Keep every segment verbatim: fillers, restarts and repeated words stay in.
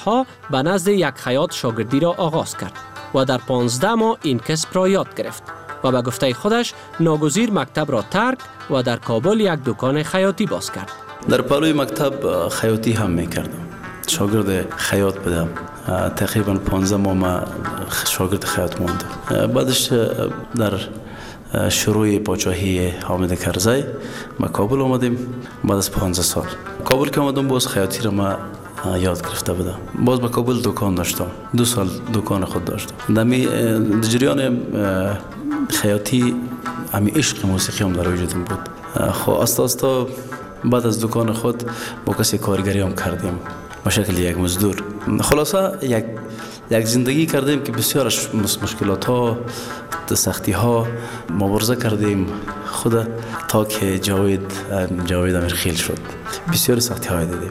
سالها به نزد یک خیاط شاگردی را آغاز کرد و در پانزده ماه این کسب را یاد گرفت و به گفته خودش ناگزیر مکتب را ترک و در کابل یک دکان خیاطی باز کرد. در پلوی مکتب خیاطی هم میکردم. شاگرد خیاط بودم. تقریبا پانزده ماه ما شاگرد خیاط ماندم. بعدش در شروع پادشاهی حامد کرزی ما کابل آمدیم. بعد از پانزده سال کابل که آمدم باز خیاطی را ما یاد گرفته بودم. باز با کابل دکان داشتم. دو سال دکان خود داشتم. دمی جریان خیاطی امی عشق موسیقی هم در وجودم بود. خب آستا آستا بعد از دکان خود با کسی کارگری هم کردیم به شکل یک مزدور. خلاصه یک یک زندگی کردیم که بسیار مشکلات ها سختی ها مبارزه کردیم خود تا که جاوید جاوید امیرخیل شد. بسیار سختی های دیدیم.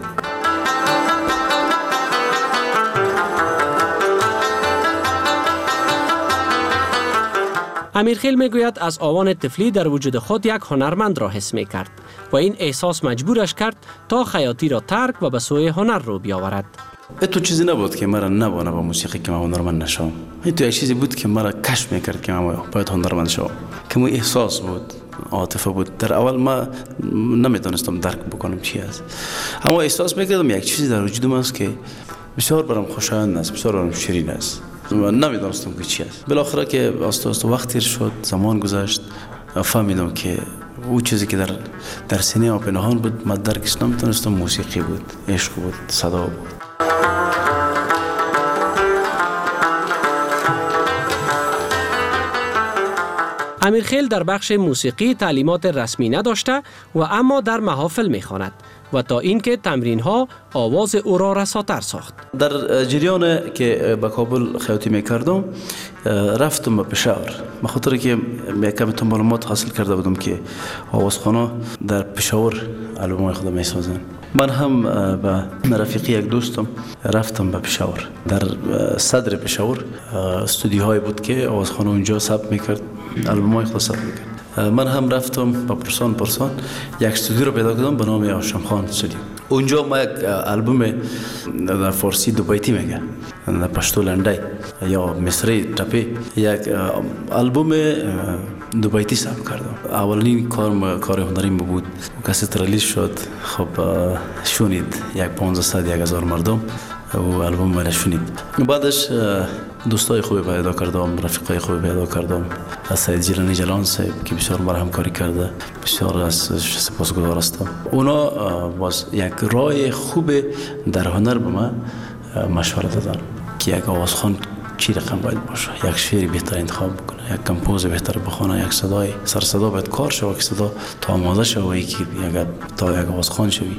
امیرخیل میگوید از آوان طفلی در وجود خود یک هنرمند را حس می کرد و این احساس مجبورش کرد تا خیاطی را ترک و به سوی هنر رو بیاورد. تو چیزی نبود که مرا نبانه با موسیقی که من هنرمند نشم. این تو یک چیزی بود که مرا کشف میکرد که من باید هنرمند شم. که مو احساس بود، عاطفه بود. در اول ما نمیدونستم درک بکنم چی است. اما احساس میکردم یک چیزی در وجودم است که بسیار برام خوشایند است، بسیار برام شیرین است. نمیدونستم که چی است. بالاخره که آستا آستا وقت تیر شد، زمان گذشت، فهمیدم که او چیزی که در در سینه ما پنهان بود من درکش نمیتونستم. موسیقی بود، عشق بود، صدا بود. امیرخیل در بخش موسیقی تعلیمات رسمی نداشته و اما در محافل میخواند و تا اینکه تمرین ها آواز او را رساتر ساخت. در جریان که به کابل خیاطی میکردم رفتم به پشاور. به خاطر که یکم معلومات حاصل کرده بودم که آوازخوان‌ها در پشاور آلبوم خود میسازن. من هم به رفیقی یک دوستم رفتم به پشاور. در صدر پشاور استودیوهای بود که آوازخوان اونجا ثبت میکرد، آلبومای خود ثبت میکرد. من هم رفتم با پرسان پرسان یک استودیو رو پیدا کردم به نام هاشم خان استودیو. اونجا ما یک آلبوم در فارسی دو بیتی میگه، در پشتو لنډی یا مصری تپی، یک آلبوم دو بیتی ثبت کردم. اولین کار کار هنری بود. کسی ریلیز شد. خب شونید یک پانصد یک هزار مردم و آلبوم من شونید. بعدش دوستای خوبی پیدا کردم، رفیقای خوبی پیدا کردم. از سید جیلانی جلان صاحب که بسیار مرا همکاری کرده، بسیار از سپاسگزار هستم. اونا باز یک راه خوب در هنر به من مشوره دادن که یک آوازخوان چی رقم باید باشه، یک شعر بهتر انتخاب بکنه، یک کمپوز بهتر بخونه، یک صدای سر صدا باید کار شود که صدا تا آماده شود که یک تا یک آوازخوان شوی.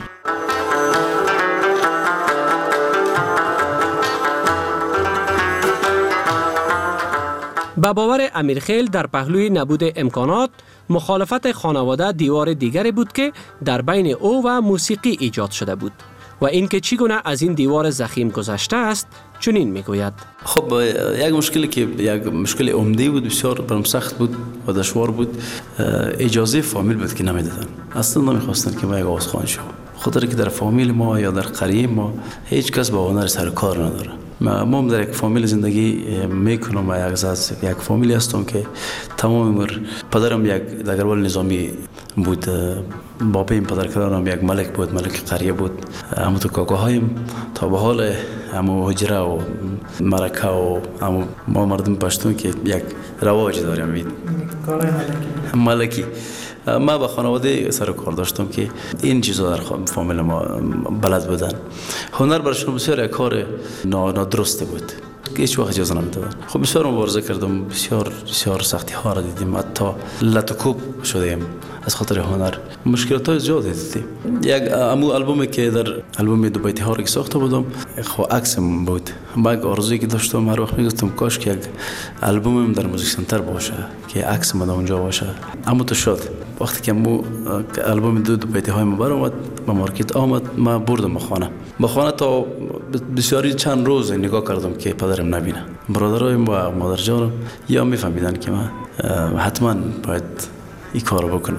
به باور امیرخیل در پهلوی نبود امکانات، مخالفت خانواده دیوار دیگری بود که در بین او و موسیقی ایجاد شده بود و اینکه چگونه از این دیوار ضخیم گذشته است چنین میگوید. خب یک مشکلی که یک مشکل عمده بود، بسیار برام سخت بود و دشوار بود. اجازه فامیل بود که نمیدادن، اصلا نمیخواستن که ما یک آوازخوان شوم. خاطر که در فامیل ما یا در قریه ما هیچ کس با هنر سر کار نداره. ما هم در یک فامیل زندگی میکنم و یک زاد یک فامیلی هستم که تمام عمر پدرم یک دگربال نظامی بود، بابایم پدر کدرم یک ملک بود، ملک قریه بود. اما تو کاکاهایم تا به حال همو حجره و مرکه و همو ما مردم پشتون که یک رواج داریم کارهای ملکی. ما با خانواده سر کار داشتم که این چیزا در فامیل ما بلد بودن. هنر برشون بسیار یک کار نادرسته بود که هیچ وقت اجازه نمیدادن. خب بسیار مبارزه کردم، بسیار بسیار سختی ها را دیدیم، حتی لطکوب شدیم از خاطر هنر. مشکلات های زیاد دیدیم. یک امو آلبومی که در آلبوم دو بیتی ها را ساخته بودم، خب عکسم بود. من آرزویی که داشتم هر وقت میگفتم کاش که یک آلبومم در موزیک سنتر باشه که عکس من اونجا باشه. اما تو شد. وقتی که مو آلبوم دو دو بیتی های ما برآمد به مارکت آمد، ما بردم خانه. با خانه تا بسیاری چند روز نگاه کردم که پدرم نبینه. برادرایم و مادر جانم یا میفهمیدن که من حتما باید این کارو بکنم.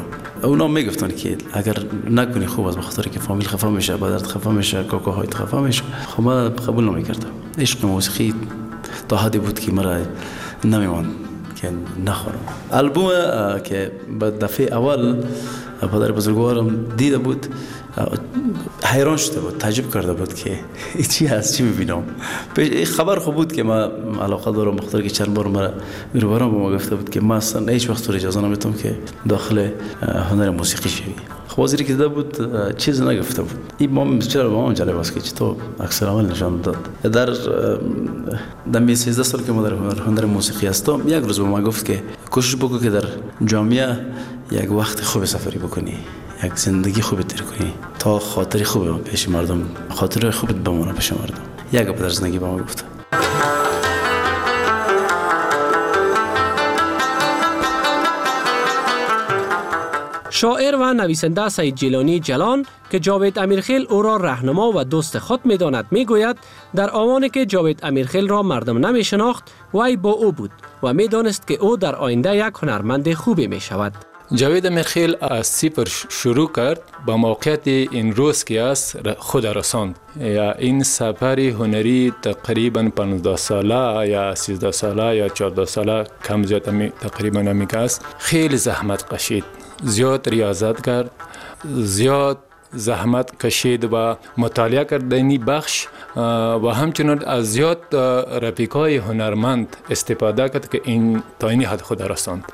اونا میگفتن که اگر نکنی خوب است، بخاطر که فامیل خفا میشه، بدرت خفا میشه، کاکاهای خفا میشه. خب من قبول نمیکردم. عشق موسیقی تا حدی بود که مرا نمیمان که نخورم. البوم که به دفعه اول پدر بزرگوارم دیده بود، حیران شده بود، تعجب کرده بود که چی هست، چی میبینم. خبر خوب بود که من علاقه دارم، بخاطر که چند بار مرا میروبرم به ما گفته بود که من اصلا هیچ وقت تو اجازه نمیدم که داخل هنر موسیقی شوی. خواهی که دیده بود چیز نگفته بود. این ما بسیار به ما جالب است که چطور اکثر عمل نشان داد. در دمی سیزده سال که ما در هنر موسیقی هستم، یک روز به ما گفت که کوشش بکن که در جامعه یک وقت خوب سفری بکنی، یک زندگی خوب تیر کنی تا خاطری خوب پیش مردم، خاطر خوبت بمونه پیش مردم. یک گپ در زندگی به ما گفت. شاعر و نویسنده سید جیلانی جلان که جاوید امیرخیل او را راهنما و دوست خود می‌داند میگوید در آوانی که جاوید امیرخیل را مردم نمی‌شناخت، وی با او بود و می‌دانست که او در آینده یک هنرمند خوبی می‌شود. جاوید امیرخیل از صفر شروع کرد، با موقعیت این روز که است خود رساند. یا این سفر هنری تقریبا پانزده ساله یا سیزده ساله یا چهارده ساله کم زیاد تقریبا همیشه است. خیلی زحمت کشید، زیاد ریاضت کرد، زیاد زحمت کشید و مطالعه کرد در این بخش و همچنین از زیاد رفیقای هنرمند استفاده کرد که این تا این حد خود رساند.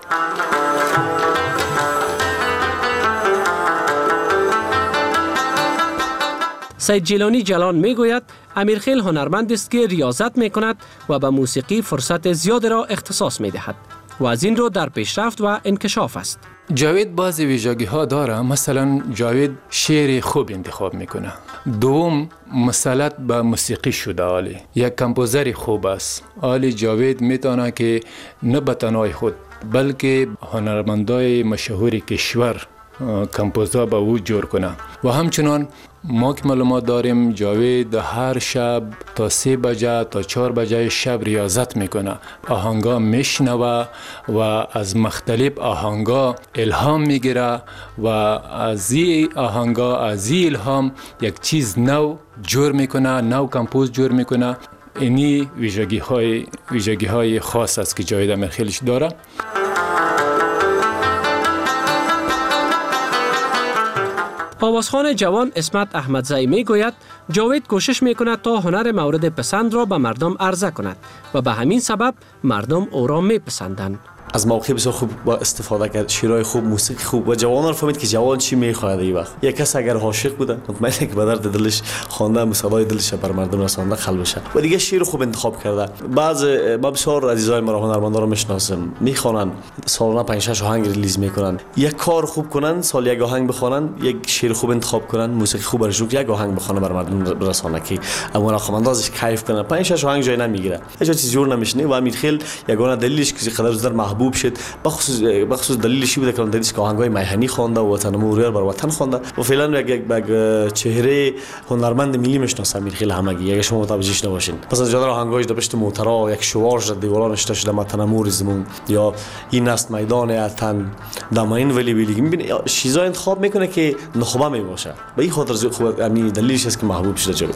سید جیلانی جلان میگوید امیرخیل هنرمند است که ریاضت میکند و به موسیقی فرصت زیاد را اختصاص میدهد و از این رو در پیشرفت و انکشاف است. جاوید بعضی ویژگی ها داره. مثلا جاوید شعر خوب انتخاب میکنه. دوم مسلط به موسیقی شده. عالی یک کمپوزر خوب است. عالی جاوید میتونه که نه به تنهای خود بلکه هنرمندای مشهور کشور کمپوزا به او جور کنه. و همچنان ما که معلومات داریم جاوید هر شب تا سه بجه تا چهار بجه شب ریاضت میکنه، آهنگا میشنوه و از مختلف آهنگا الهام میگیره و از این آهنگا از این الهام یک چیز نو جور میکنه، نو کمپوز جور میکنه. اینی ویژگی های ویژگی های خاص است که جاوید امیرخیلش داره. آوازخوان جوان اسمت احمدزئی میگوید جاوید کوشش میکند تا هنر مورد پسند را به مردم عرضه کند و به همین سبب مردم او را میپسندند. از موقع بسیار خوب با استفاده کرد، شعرهای خوب، موسیقی خوب و جوان را فهمید که جوان چی میخواهد. این وقت یک کس اگر عاشق بوده مطمئنه که به درد دلش خوانده، موسیقی دلش بر مردم رسانده خلق بشه و دیگه شعر خوب انتخاب کرده. بعض ما بسیار عزیزای ما هنرمندا رو میشناسیم، میخوانن سالانه پنج شش آهنگ ریلیز میکنن. یک کار خوب کنن، سال یک آهنگ بخوانن، یک شعر خوب انتخاب کنن، موسیقی خوب برش یک آهنگ بخوانه بر مردم برسانه که اون علاقه‌مندازش کیف کنه. پنج شش آهنگ جای نمیگیره، هیچ چیز جور نمیشنه و امیرخیل یگانه دلیلش که قدر زودتر محبوب شد بخصوص بخصوص دلیلش بوده که دلیلش که آهنگای میهنی خوانده و وطن موریر بر وطن خوانده و فعلا یک یک چهره هنرمند ملی میشناسه امیرخیل همگی. اگه شما متوجهش نباشین پس از جدار آهنگایش در پشت موترا یک شوارش در دیوارا نشته شده وطن مور زمون یا این است میدان وطن دماین ولی ولی میبینی چیزا انتخاب میکنه که نخبه میباشه. به این خاطر خوب یعنی دلیلش است که محبوب شده جوید.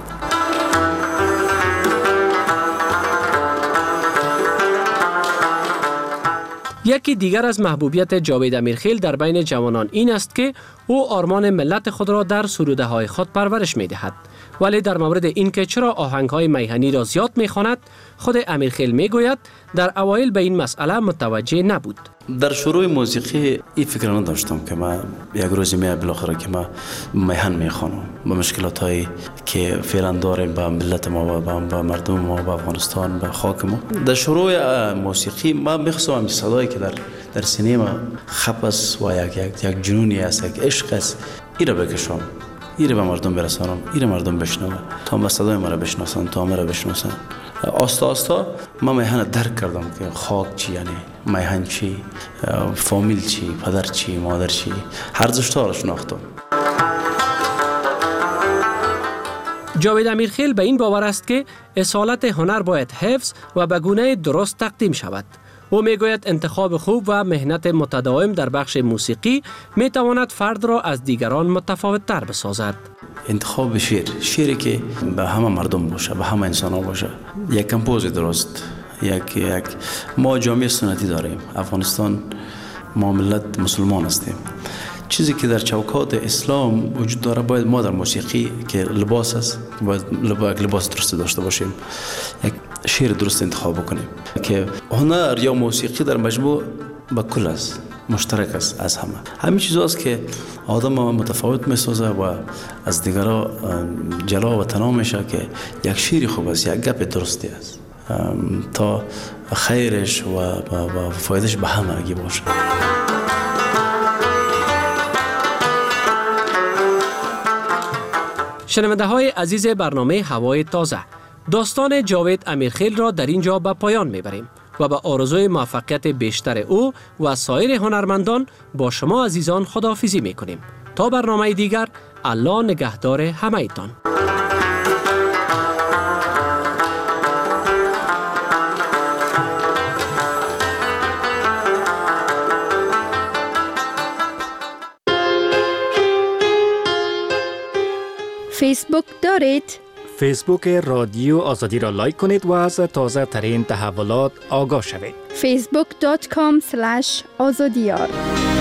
یکی دیگر از محبوبیت جاوید امیرخیل در بین جوانان این است که او آرمان ملت خود را در سروده های خود پرورش می دهد. ولی در مورد اینکه چرا آهنگ های میهنی را زیاد می خواند، خود امیرخیل می گوید در اوایل به این مسئله متوجه نبود. در شروع موسیقی این فکر نداشتم که ما یک روزی می بالاخره که ما میهن میخوانم با مشکلات هایی که فعلا داریم با ملت ما و با مردم ما با افغانستان با خاک ما. در شروع موسیقی ما میخواستم صدایی که در در سینما خپ است و یک یک یک جنونی است، یک عشق است، این را بکشم، این را به مردم برسانم، این را مردم بشنوند تا ما صدای ما را بشناسند، تا ما را بشناسند. آستا آستا ما میهن درک کردم که خاک چی، یعنی میهن چی، فامیل چی، پدر چی، مادر چی، هر زشتا را شناختم. جاوید امیرخیل به این باور است که اصالت هنر باید حفظ و به گونه درست تقدیم شود او میگوید انتخاب خوب و مهنت متداوم در بخش موسیقی می تواند فرد را از دیگران متفاوت تر بسازد. انتخاب شعر، شعری که به همه مردم باشه، به همه انسان ها باشه. یک کمپوز درست، یک یک ما جامعه سنتی داریم. افغانستان ما ملت مسلمان هستیم. چیزی که در چوکات اسلام وجود داره باید ما در موسیقی که لباس است باید لباس درست داشته باشیم، یک شعر درست انتخاب بکنیم که هنر یا موسیقی در مجموع به کل است، مشترک است از همه. همین چیزاست که آدم متفاوت میسازه و از دیگران جلا و تنها میشه که یک شعر خوب است، یک گپ درستی است تا خیرش و, و, و فایدهش به همگی باشه. شنونده های عزیز برنامه هوای تازه، داستان جاوید امیرخیل را در اینجا به پایان میبریم و به آرزوی موفقیت بیشتر او و سایر هنرمندان با شما عزیزان خداحافظی میکنیم. تا برنامه دیگر، الله نگهدار همه ایتان. فیسبوک دارید؟ فیسبوک رادیو آزادی را لایک کنید و از تازه ترین تحولات آگاه شوید. فیسبوک دات کام اسلش آزادیار